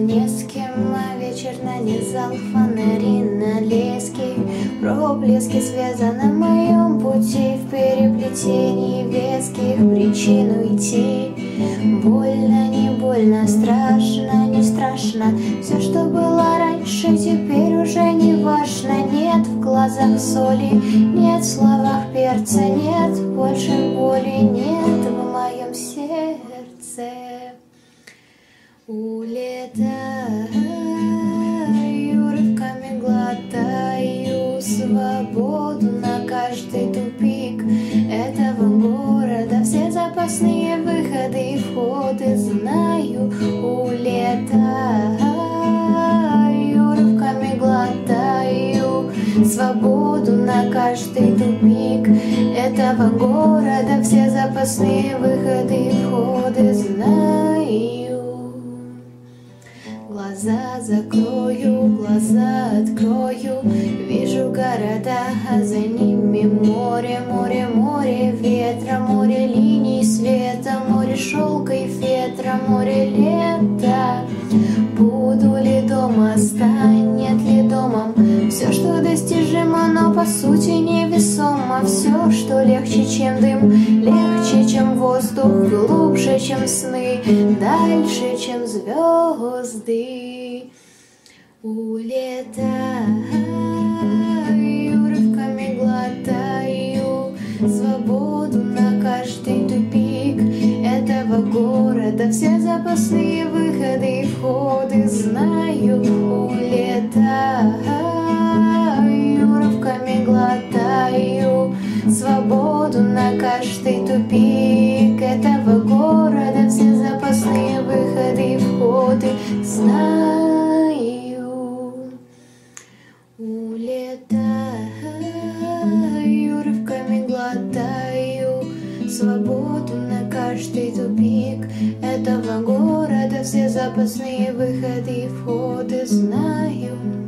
не с кем, а вечер нанизал фонари на лески. Проблески света на моем пути, в переплетении веских причин уйти. Больно, не больно, страшно, не страшно. Все, что было раньше, теперь уже не важно. Нет в глазах соли, нет в словах перца, нет больше боли, нет в моем сердце. Улетаю, рывками глотаю свободу на каждый тупик этого города. Все запасные выходы и входы знаю. Улетаю, рывками глотаю свободу на каждый тупик этого города. Все запасные выходы и входы знаю. Глаза закрою, глаза открою, вижу города, а за ними море, море, море ветра, море линий света, море шелка и фетра, море лета. Буду ли дома, станет ли домом все, что достижимо, но по сути невесомо. Все, что легче, чем дым, легче, чем воздух, глубже, чем сны, дальше, чем звезды. Улетаю, рывками глотаю свободу на каждый тупик этого города. Все запасные выходы и входы знаю. Улетаю, рывками глотаю свободу на каждый тупик этого города. Все запасные выходы и входы знаю. Улетаю, рывками глотаю свободу на каждый тупик этого города. Все запасные выходы и входы знаю.